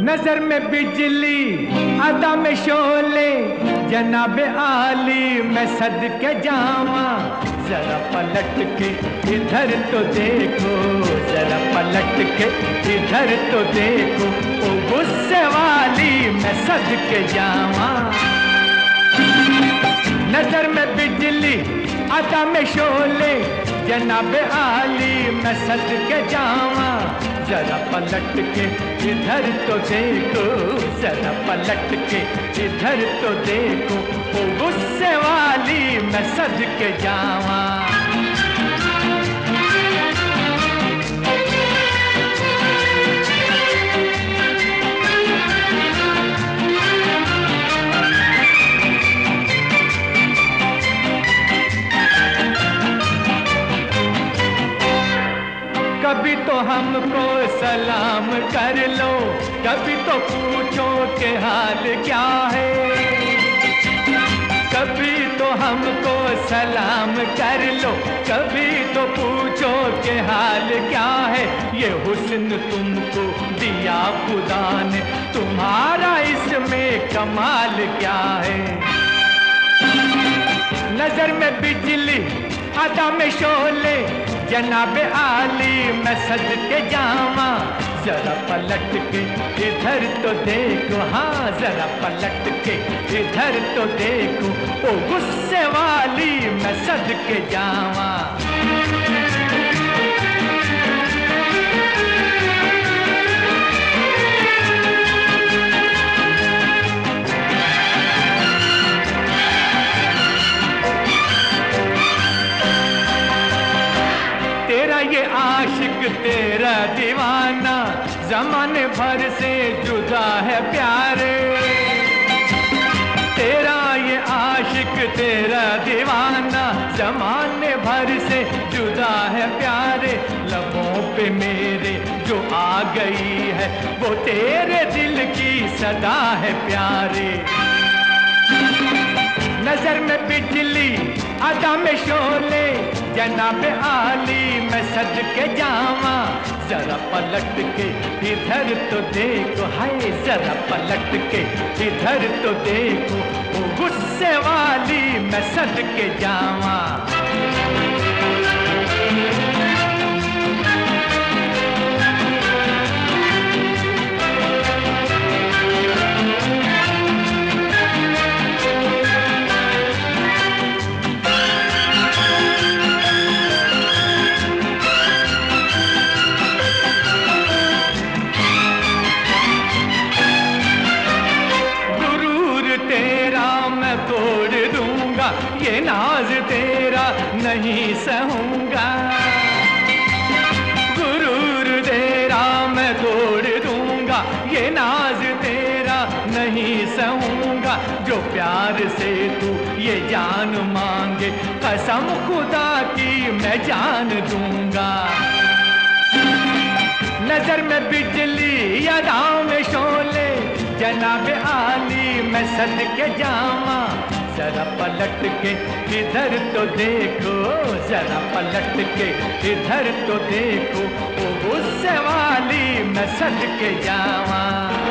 नजर में बिजली अदा में शोले, जनाब आली मैं सदके जावा। जरा पलट के इधर तो देखो, जरा पलट के इधर तो देखो, ओ गुस्से वाली मैं सदके जावा। नजर में बिजली अदा में शोले, जनाब आली मैं सदके जावा। जरा पलट के इधर तो देखो, जरा पलट के इधर तो देखो, ओ गुस्से वाली मैं सदके जावा। कभी तो हमको सलाम कर लो, कभी तो पूछो कि हाल क्या है। कभी तो हमको सलाम कर लो, कभी तो पूछो कि हाल क्या है। ये हुस्न तुमको दिया खुदा ने, तुम्हारा इसमें कमाल क्या है। नजर में बिजली अदा में शोले, जनाब आली मैं सदके जावा। जरा पलट के इधर तो देखो, हाँ जरा पलट के इधर तो देखो, ओ गुस्से वाली मैं सदके जावा। तेरा ये आशिक तेरा दीवाना, जमाने भर से जुदा है प्यारे। तेरा ये आशिक तेरा दीवाना, जमाने भर से जुदा है प्यारे। लबों पे मेरे जो आ गई है, वो तेरे दिल की सदा है प्यारे। नजर में बिजली अदा में शोले, जनाब आली मैं सदके जावा। जरा पलट के इधर तो देखो, हाय जरा पलट के इधर तो देखो, ओ गुस्से वाली मैं सदके जावा। ये नाज तेरा नहीं सहूंगा, गुरूर तेरा मैं तोड़ दूंगा। ये नाज तेरा नहीं सहूंगा, जो प्यार से तू ये जान मांगे, कसम खुदा की मैं जान दूंगा। नजर में बिजली अदाओं में शोले, जनाब आली मैं सदके जावा। जरा पलट के इधर तो देखो, जरा पलट के इधर तो देखो, ओ गुस्से वाली मैं सदके जावा।